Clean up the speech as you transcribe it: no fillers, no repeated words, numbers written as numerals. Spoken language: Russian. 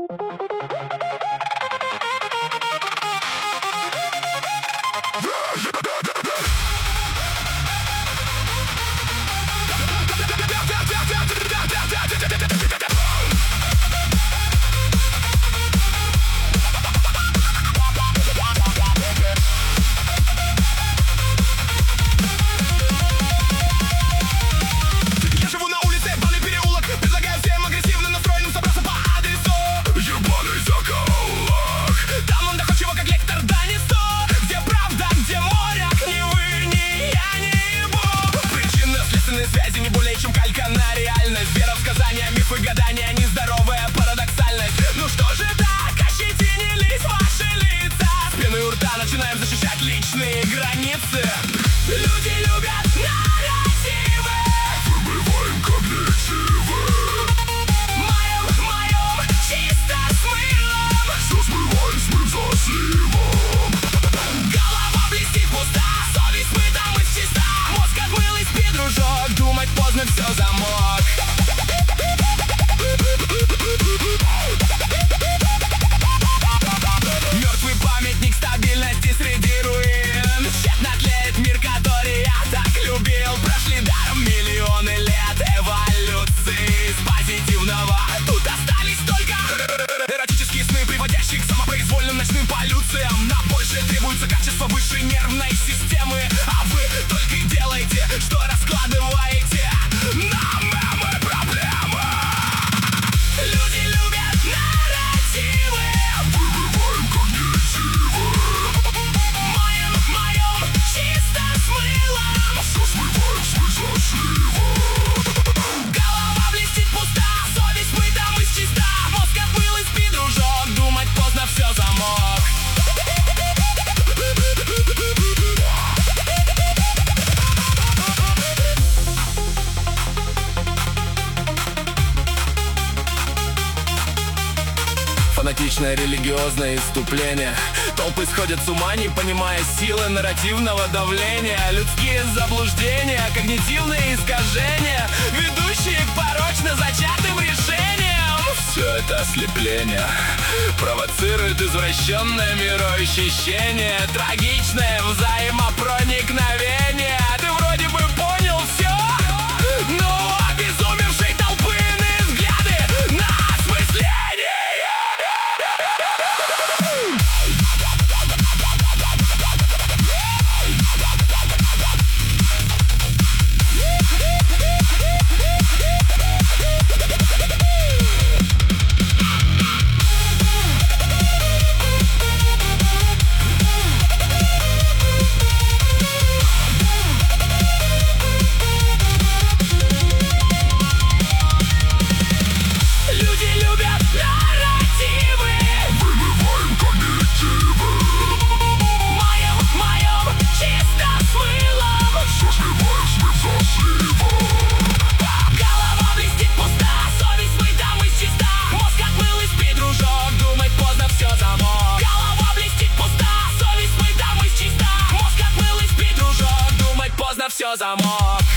Связи не более чем калька на реальность. Вера в сказания, мифы, гадания, нездоровая парадоксальность. Ну что же так, ощетинились ваши лица? С пеной у рта начинаем защищать личные границы. Люди любят нарративы. Вымываем когнитивы. Моем чисто с мылом. Все смываем, смыв за сливом. Голова блестит пуста, совесть мыта, мысль чиста. Мозг отмыл и спит, дружок. Думать поздно, все замок. Мертвый памятник стабильности среди руин. Тщетно тлеет мир, который я так любил. Прошли даром миллионы лет эволюции. С позитивного тут остались только эротические сны, приводящие к самопроизвольным ночным полюциям. На большее требуется качество высшей нервной системы. А вы только и делаете, что раскладываете на мемы проблемы. Люди любят нарративы. Вымываем когнитивы. Моем чисто с мылом. Все смываем, смыв за сливом. Голова блестит пуста, совесть мыта, мысль чиста. Мозг отмыл и спит, дружок. Думать поздно, все замок. Фанатичное религиозное иступление. Толпы сходят с ума, не понимая силы нарративного давления. Людские заблуждения, когнитивные искажения, ведущие к порочно зачатым решениям. Все это ослепление провоцирует извращенное мироощущение. Трагичное взаимопроникновение. Ты вроде бы понял все, но обезумевшей толпы иные взгляды на осмысление. Все замок.